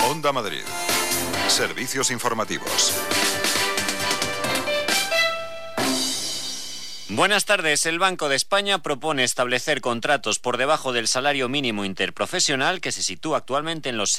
Onda Madrid. Servicios informativos. Buenas tardes. El Banco de España propone establecer contratos por debajo del salario mínimo interprofesional, que se sitúa actualmente en los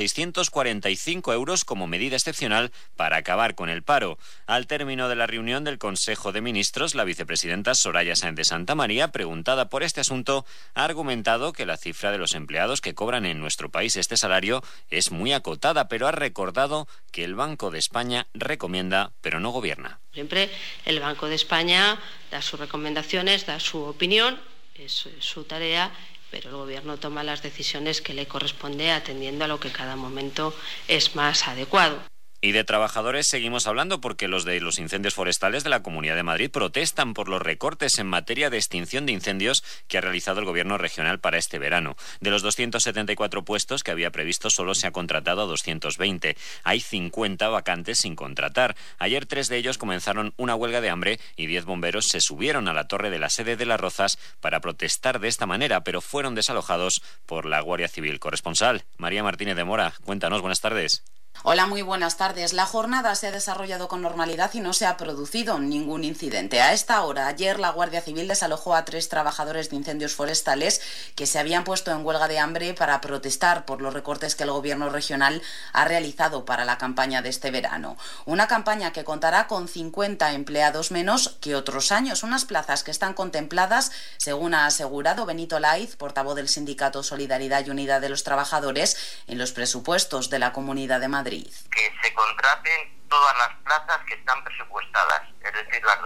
645 euros como medida excepcional para acabar con el paro. Al término de la reunión del Consejo de Ministros, la vicepresidenta Soraya Sáenz de Santamaría, preguntada por este asunto, ha argumentado que la cifra de los empleados que cobran en nuestro país este salario es muy acotada, pero ha recordado que el Banco de España recomienda, pero no gobierna. Siempre el Banco de España da sus recomendaciones, da su opinión, es su tarea, pero el Gobierno toma las decisiones que le corresponde atendiendo a lo que cada momento es más adecuado. Y de trabajadores seguimos hablando porque los de los incendios forestales de la Comunidad de Madrid protestan por los recortes en materia de extinción de incendios que ha realizado el Gobierno regional para este verano. De los 274 puestos que había previsto, solo se ha contratado a 220. Hay 50 vacantes sin contratar. Ayer 3 de ellos comenzaron una huelga de hambre y 10 bomberos se subieron a la torre de la sede de Las Rozas para protestar de esta manera, pero fueron desalojados por la Guardia Civil. Corresponsal María Martínez de Mora, cuéntanos, buenas tardes. Hola, muy buenas tardes. La jornada se ha desarrollado con normalidad y no se ha producido ningún incidente. A esta hora, ayer, la Guardia Civil desalojó a 3 trabajadores de incendios forestales que se habían puesto en huelga de hambre para protestar por los recortes que el Gobierno regional ha realizado para la campaña de este verano. Una campaña que contará con 50 empleados menos que otros años, unas plazas que están contempladas, según ha asegurado Benito Laiz, portavoz del sindicato Solidaridad y Unidad de los Trabajadores, en los presupuestos de la Comunidad de Madrid. Que se contraten todas las plazas que están presupuestadas, es decir, las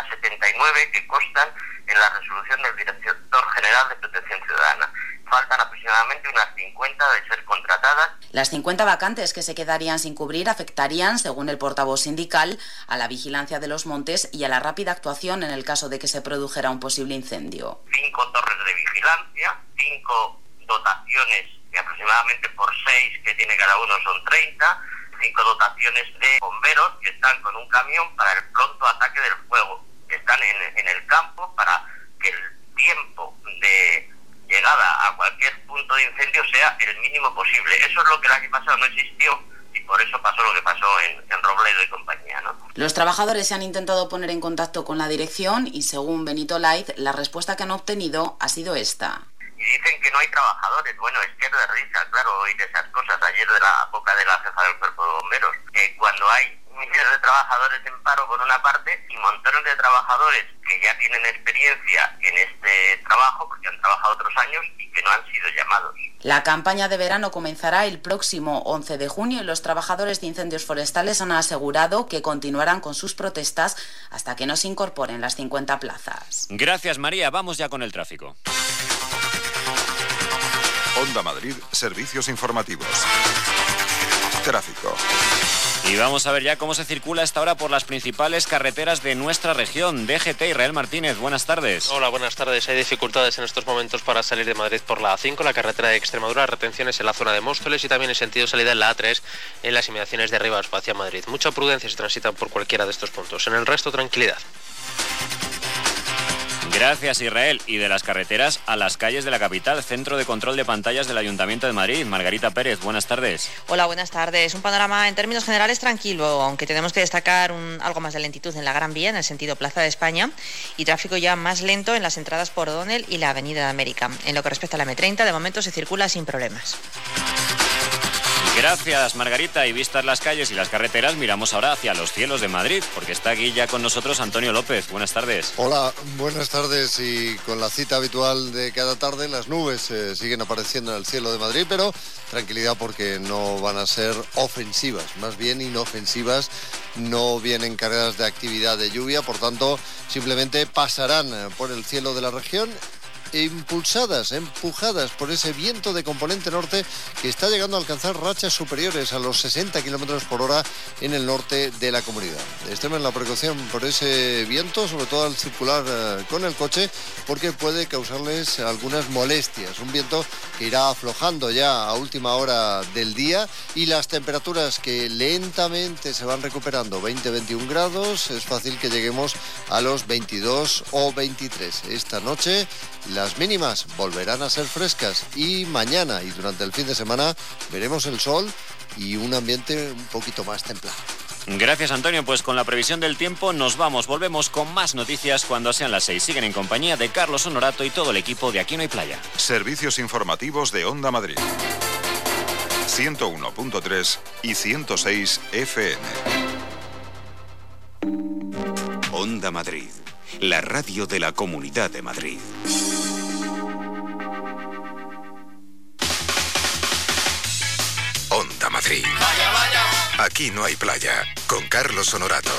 279 que constan en la resolución del Director General de Protección Ciudadana. Faltan aproximadamente unas 50 de ser contratadas. Las 50 vacantes que se quedarían sin cubrir afectarían, según el portavoz sindical, a la vigilancia de los montes y a la rápida actuación en el caso de que se produjera un posible incendio. 5 torres de vigilancia, 5 dotaciones que aproximadamente por 6 que tiene cada uno son 30, 5 dotaciones de bomberos que están con un camión para el pronto ataque del fuego, que están en el campo para que el tiempo de llegada a cualquier punto de incendio sea el mínimo posible. Eso es lo que el año pasado no existió y por eso pasó lo que pasó en Robledo y compañía, ¿no? Los trabajadores se han intentado poner en contacto con la dirección y, según Benito Laiz, la respuesta que han obtenido ha sido esta. Y dicen que no hay trabajadores. Bueno, es que es de risa, claro, oír esas cosas ayer de la boca de la jefa del Cuerpo de Bomberos, que cuando hay miles de trabajadores en paro por una parte y montones de trabajadores que ya tienen experiencia en este trabajo, porque han trabajado otros años y que no han sido llamados. La campaña de verano comenzará el próximo 11 de junio y los trabajadores de incendios forestales han asegurado que continuarán con sus protestas hasta que no se incorporen las 50 plazas. Gracias, María. Vamos ya con el tráfico. Onda Madrid, servicios informativos. Tráfico. Y vamos a ver ya cómo se circula a esta hora por las principales carreteras de nuestra región. DGT, Israel Martínez, buenas tardes. Hola, buenas tardes. Hay dificultades en estos momentos para salir de Madrid por la A5, la carretera de Extremadura, retenciones en la zona de Móstoles y también en sentido salida en la A3 en las inmediaciones de Rivas hacia Madrid. Mucha prudencia si transitan por cualquiera de estos puntos. En el resto, tranquilidad. Gracias, Israel. Y de las carreteras a las calles de la capital, Centro de Control de Pantallas del Ayuntamiento de Madrid. Margarita Pérez, buenas tardes. Hola, buenas tardes. Un panorama en términos generales tranquilo, aunque tenemos que destacar algo más de lentitud en la Gran Vía, en el sentido Plaza de España, y tráfico ya más lento en las entradas por O'Donnell y la Avenida de América. En lo que respecta a la M30, de momento se circula sin problemas. Gracias, Margarita. Y vistas las calles y las carreteras, miramos ahora hacia los cielos de Madrid, porque está aquí ya con nosotros Antonio López. Buenas tardes. Hola, buenas tardes. Y con la cita habitual de cada tarde, las nubes siguen apareciendo en el cielo de Madrid, pero tranquilidad porque no van a ser ofensivas, más bien inofensivas. No vienen cargadas de actividad de lluvia, por tanto, simplemente pasarán por el cielo de la región, empujadas por ese viento de componente norte que está llegando a alcanzar rachas superiores a los 60 kilómetros por hora en el norte de la comunidad. Extremen la precaución por ese viento, sobre todo al circular con el coche, porque puede causarles algunas molestias. Un viento que irá aflojando ya a última hora del día y las temperaturas que lentamente se van recuperando, 20-21 grados, es fácil que lleguemos a los 22 o 23. Esta noche la Las mínimas volverán a ser frescas y mañana y durante el fin de semana veremos el sol y un ambiente un poquito más templado. Gracias, Antonio. Pues con la previsión del tiempo nos vamos. Volvemos con más noticias cuando sean las 6. Siguen en compañía de Carlos Honorato y todo el equipo de Aquí No Hay Playa. Servicios informativos de Onda Madrid. 101.3 y 106 FM. Onda Madrid, la radio de la Comunidad de Madrid. Onda Madrid. Vaya, vaya. Aquí no hay playa. Con Carlos Honorato.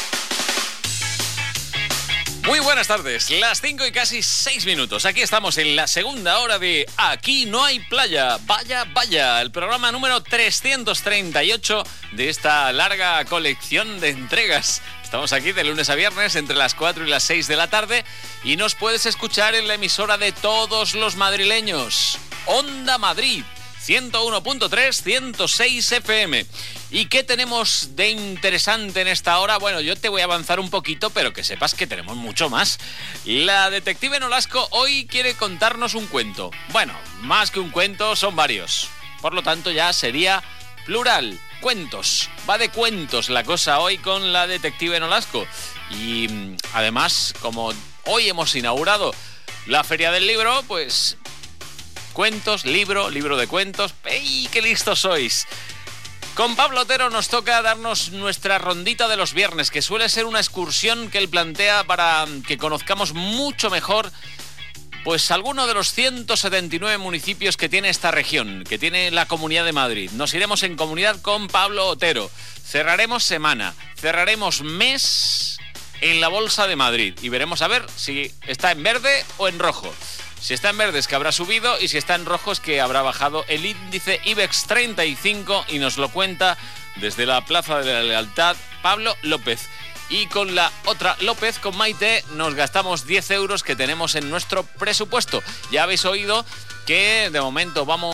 Muy buenas tardes, las 5 y casi 6 minutos. Aquí estamos en la segunda hora de Aquí no hay playa. Vaya, vaya, el programa número 338 de esta larga colección de entregas. Estamos aquí de lunes a viernes entre las 4 y las 6 de la tarde y nos puedes escuchar en la emisora de todos los madrileños, Onda Madrid. 101.3, 106 FM. ¿Y qué tenemos de interesante en esta hora? Bueno, yo te voy a avanzar un poquito, pero que sepas que tenemos mucho más. La detective Nolasco hoy quiere contarnos un cuento. Bueno, más que un cuento, son varios. Por lo tanto, ya sería plural. Cuentos. Va de cuentos la cosa hoy con la detective Nolasco. Y además, como hoy hemos inaugurado la Feria del Libro, pues... cuentos, libro de cuentos. ¡Ey, qué listos sois! Con Pablo Otero nos toca darnos nuestra rondita de los viernes, que suele ser una excursión que él plantea para que conozcamos mucho mejor pues alguno de los 179 municipios que tiene esta región, que tiene la Comunidad de Madrid. Nos iremos en comunidad con Pablo Otero. Cerraremos semana, cerraremos mes en la Bolsa de Madrid y veremos a ver si está en verde o en rojo. Si está en verde es que habrá subido y si está en rojo es que habrá bajado el índice IBEX 35 y nos lo cuenta desde la Plaza de la Lealtad Pablo López. Y con la otra López, con Maite, nos gastamos 10 euros que tenemos en nuestro presupuesto. Ya habéis oído que de momento vamos